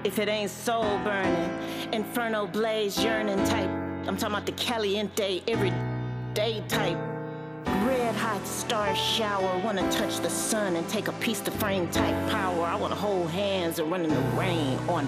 If it ain't soul burning, inferno blaze yearning type. I'm talking about the caliente, every day type. Red hot star shower, wanna touch the sun and take a piece to frame type power. I wanna hold hands and run in the rain on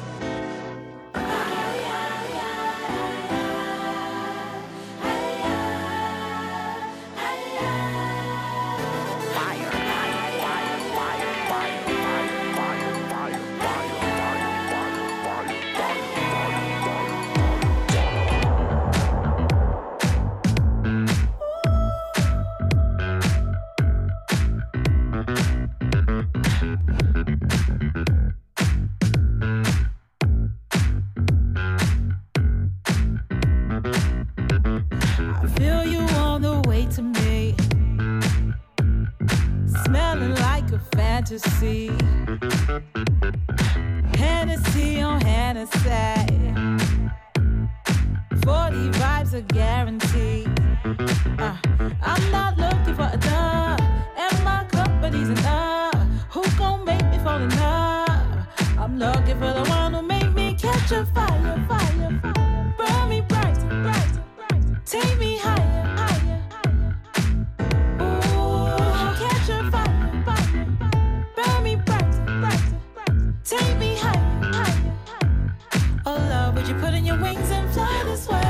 fantasy. Hennessy on Hennessy. 40 vibes are guaranteed. I'm not looking for a dub, and my company's enough. Who gon' make me fall in love? I'm looking for the one who make me catch a fire, fire, fire. Burn me bright, bright, bright. Take me higher, higher. Ooh, catch a fire, fire. Burn me bright, bright. Take me higher, higher. Oh love, would you put in your wings and fly this way?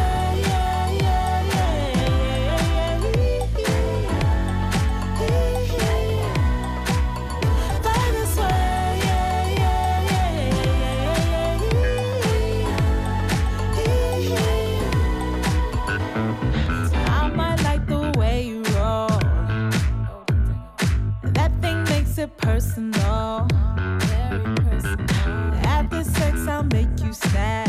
Personal, very personal. After sex, I'll make you snatch.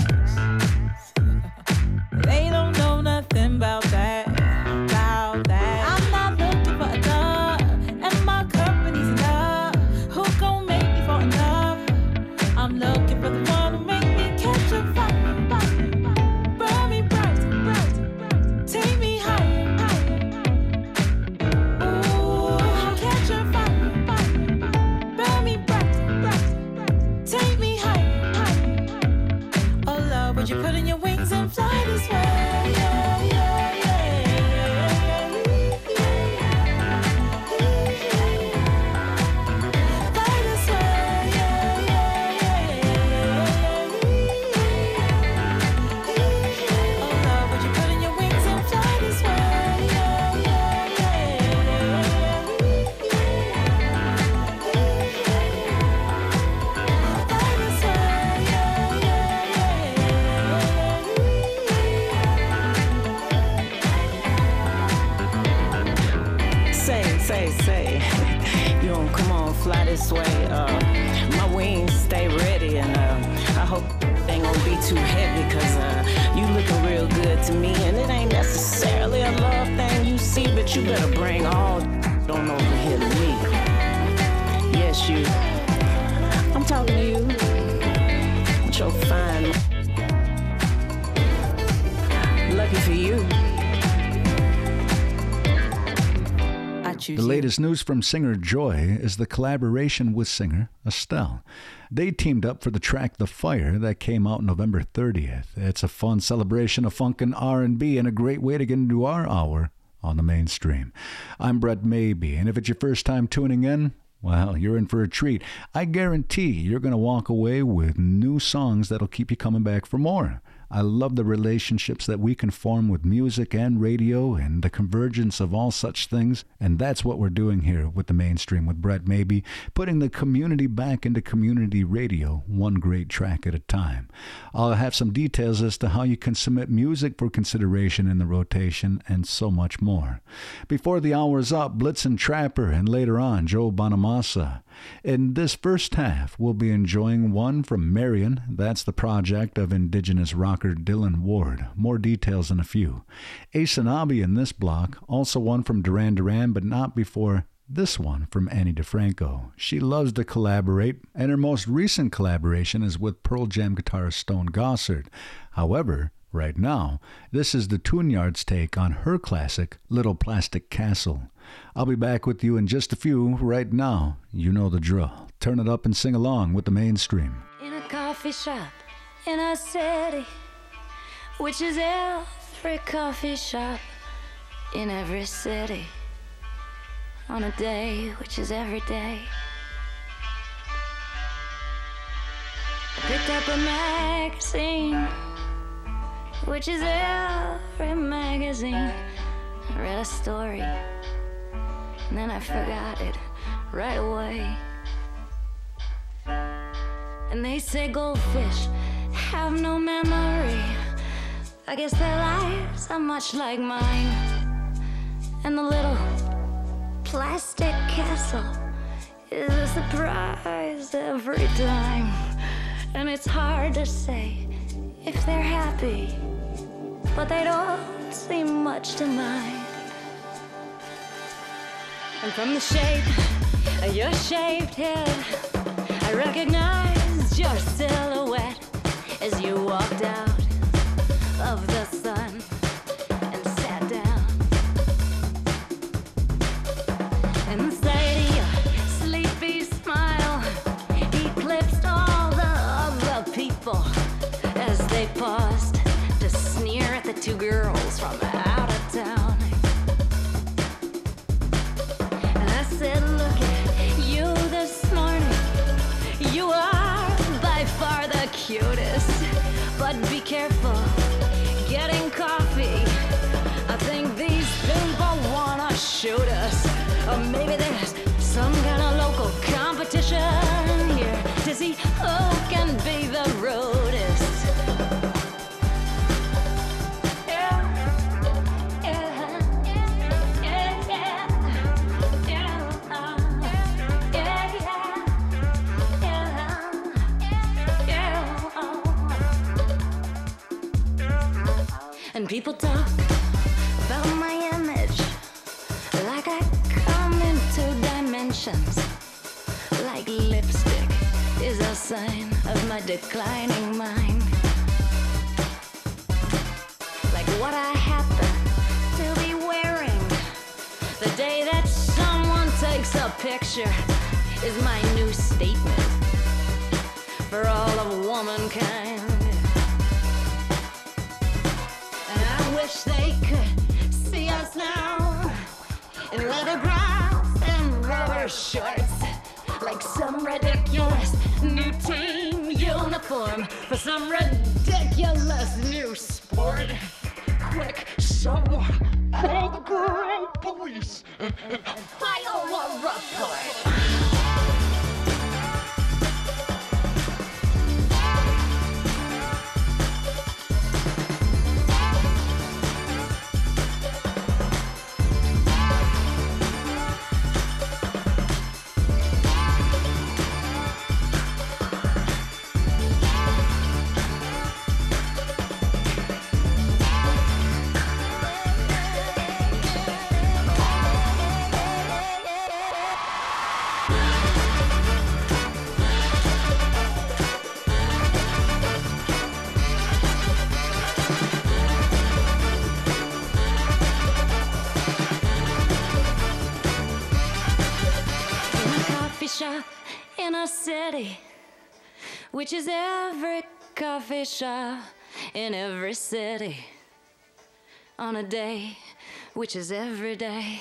They don't know nothing about that, about that. I'm not looking for a dub, and my company's enough. Who gon' make me fall in love? I'm looking for the one who make me catch a fire, fire. Burn me bright, bright, bright. Take me higher, higher. Ooh, catch a fire. Take me higher, higher. Oh love, would you put in your wings and fly this way? Fly this way. Oh love, would you put in your wings and fly this way? Say, you don't come on, fly this way. My wings stay ready, and I hope they ain't gonna be too heavy, cause you looking real good to me, and it ain't necessarily a love thing you see, but you better bring all on over here to me. Yes, you. I'm talking to you. With your fine. Lucky for you. The latest news from singer Joy is the collaboration with singer Estelle. They teamed up for the track The Fire that came out November 30th. It's a fun celebration of funk and R&B and a great way to get into our hour on the mainstream. I'm Brett Maybe, and if it's your first time tuning in, well, you're in for a treat. I guarantee you're going to walk away with new songs that'll keep you coming back for more. I love the relationships that we can form with music and radio and the convergence of all such things. And that's what we're doing here with the mainstream with Brett Maybe, putting the community back into community radio, one great track at a time. I'll have some details as to how you can submit music for consideration in the rotation and so much more. Before the hour's up, Blitzen Trapper and later on, Joe Bonamassa. In this first half, we'll be enjoying one from Marion. That's the project of Indigenous rocker Dylan Ward. More details in a few. Asanabi in this block, also one from Duran Duran, but not before this one from Annie DeFranco. She loves to collaborate, and her most recent collaboration is with Pearl Jam guitarist Stone Gossard. However, right now, this is the Tune-Yards take on her classic, Little Plastic Castle. I'll be back with you in just a few. Right now, you know the drill. Turn it up and sing along with the mainstream. In a car coffee shop in a city, which is every coffee shop in every city, on a day which is every day. I picked up a magazine, which is every magazine. I read a story, and then I forgot it right away. And they say goldfish have no memory. I guess their lives are much like mine. And the little plastic castle is a surprise every time. And it's hard to say if they're happy, but they don't seem much to mind. And from the shape of your shaved head, I recognized your silhouette as you walked out of the sun and sat down. And the sight of your sleepy smile eclipsed all the other people as they paused to sneer at the two girls from out of town. And I said, look at you this morning. You are by far the cutest, but be careful getting coffee. I think these people wanna shoot us, or maybe there's some kind of local competition here to see who can be the rudest. And people talk about my image like I come in two dimensions, like lipstick is a sign of my declining mind, like what I happen to be wearing the day that someone takes a picture is my new statement for all of womankind. Wish they could see us now in leather gloves and rubber shorts, like some ridiculous new team uniform for some ridiculous new sport. Quick, someone call the great police and file a report. Shop in a city, which is every coffee shop in every city, on a day, which is every day.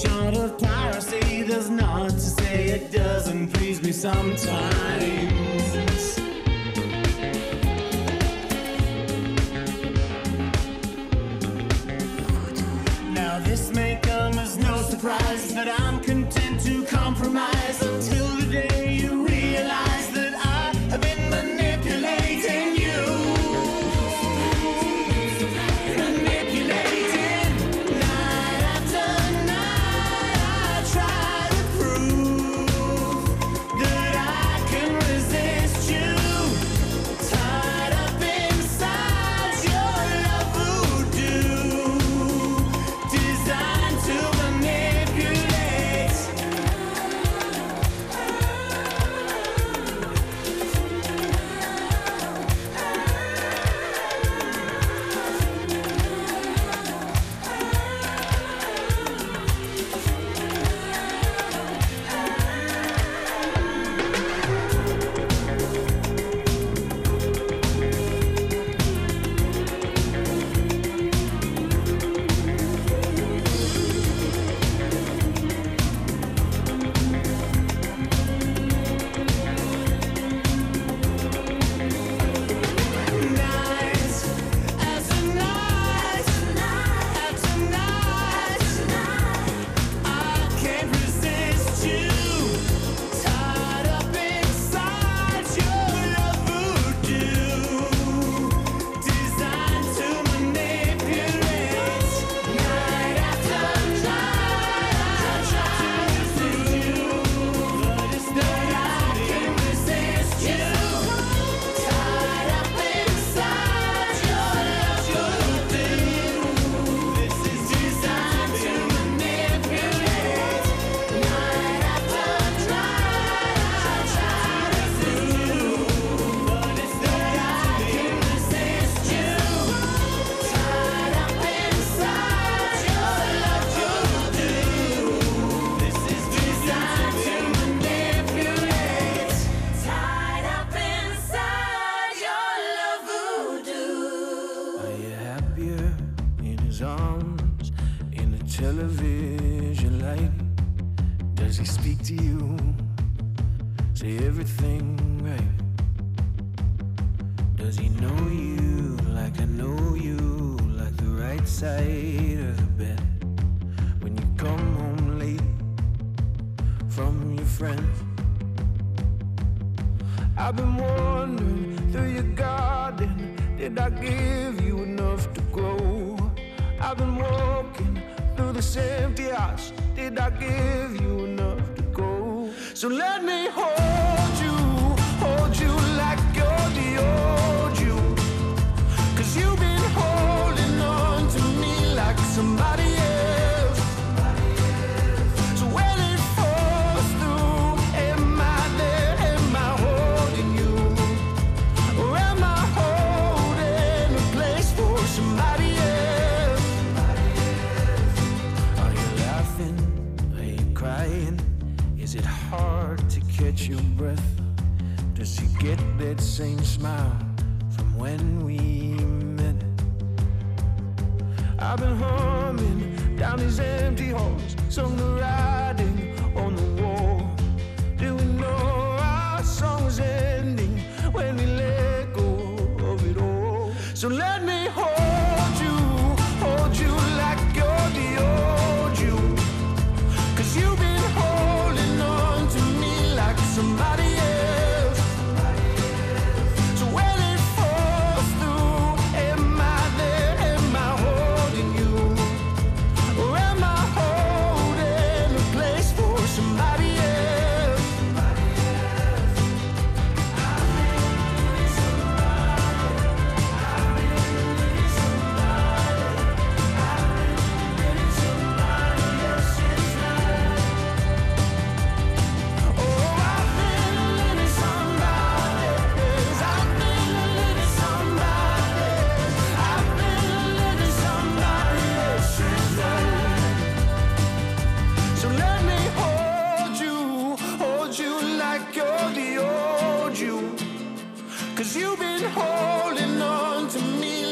short of piracy, there's not to say it doesn't please me sometimes. Now this may come as no surprise, but I'm content to compromise until the day you realize that I have been manipulating you.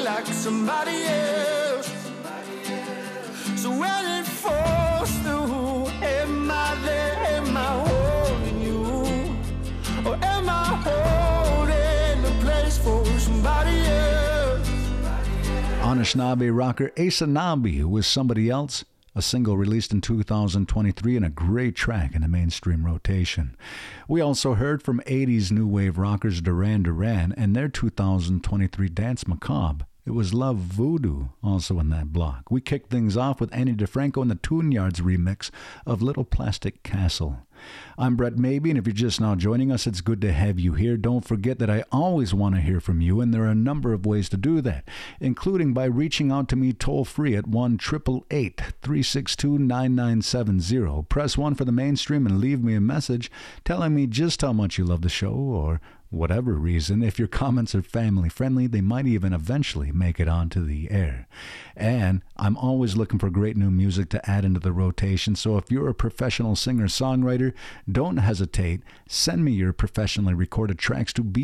somebody else. So when it falls through, Anishinaabe rocker Asanabi, who was Somebody Else, a single released in 2023 and a great track in the mainstream rotation. We also heard from 80s new wave rockers Duran Duran and their 2023 Dance Macabre. It was Love Voodoo also in that block. We kicked things off with Annie DeFranco and the Tune Yards remix of Little Plastic Castle. I'm Brett Maybe, and if you're just now joining us, it's good to have you here. Don't forget that I always want to hear from you, and there are a number of ways to do that, including by reaching out to me toll-free at 1-888-362-9970. Press 1 for the mainstream and leave me a message telling me just how much you love the show, or whatever reason. If your comments are family friendly, they might even eventually make it onto the air. And I'm always looking for great new music to add into the rotation, so if you're a professional singer-songwriter, don't hesitate. Send me your professionally recorded tracks to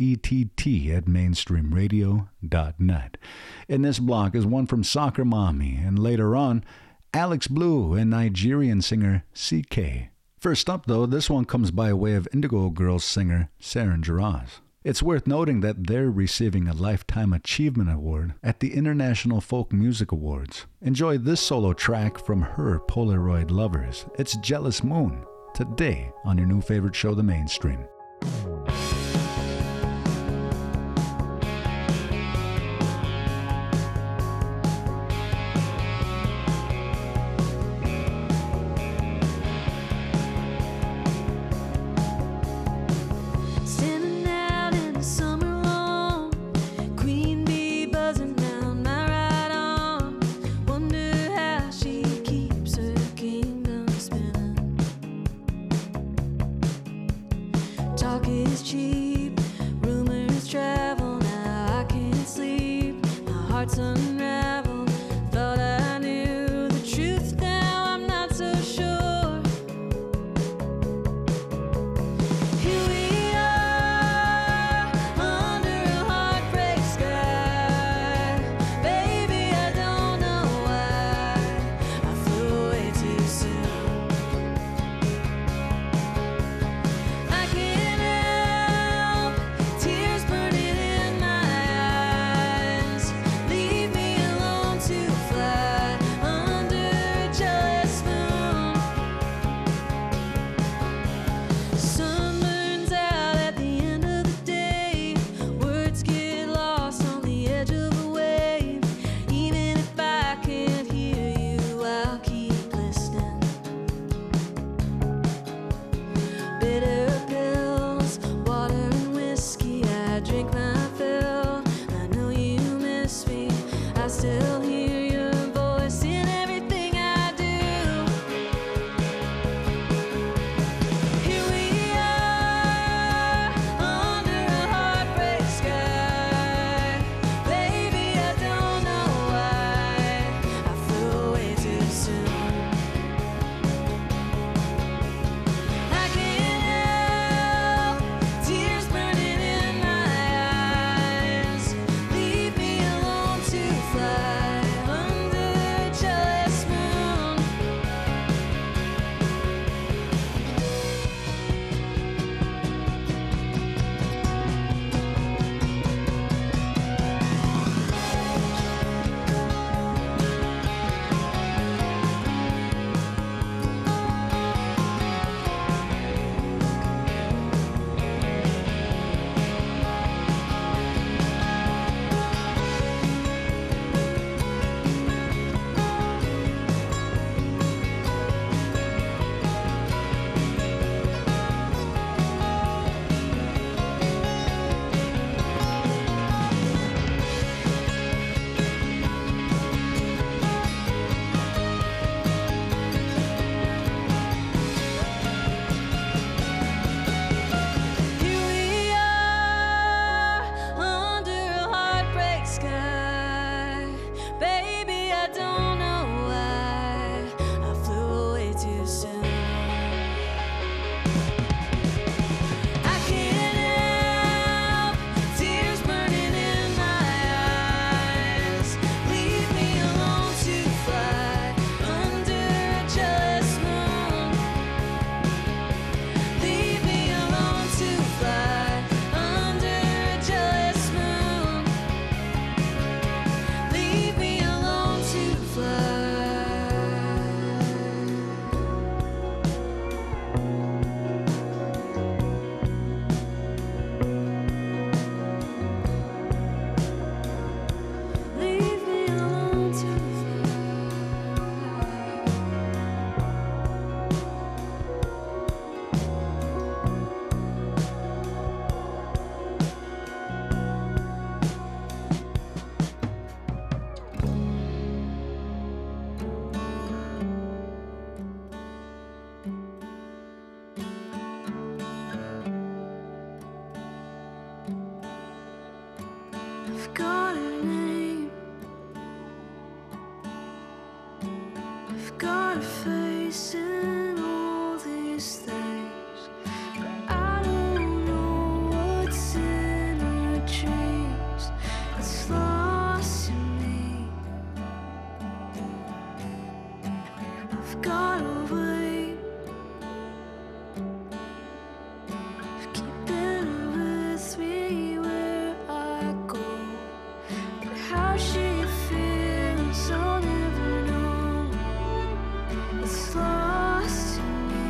brett@mainstreamradio.net. In this block is one from Soccer Mommy, and later on, Alex Blue and Nigerian singer CK. First up, though, this one comes by way of Indigo Girls singer Saren Jaraz. It's worth noting that they're receiving a Lifetime Achievement Award at the International Folk Music Awards. Enjoy this solo track from her Polaroid lovers. It's Jealous Moon, today on your new favorite show, The Mainstream. I can't got a name, I've got a face in all these things, but I don't know what's in her dreams. It's lost in me. I've got a way of keeping her with me where I go, but how she feels I'll never know. It's lost in me,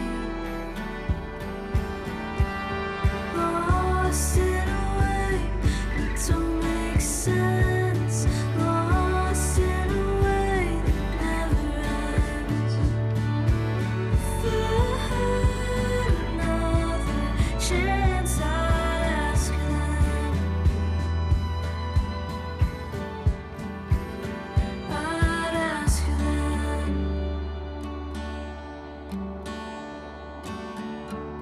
lost in a way that don't make sense, lost in a way that never ends. If I had another chance, I'd ask her then. I'd ask her then.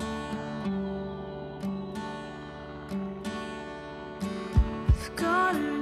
I've got a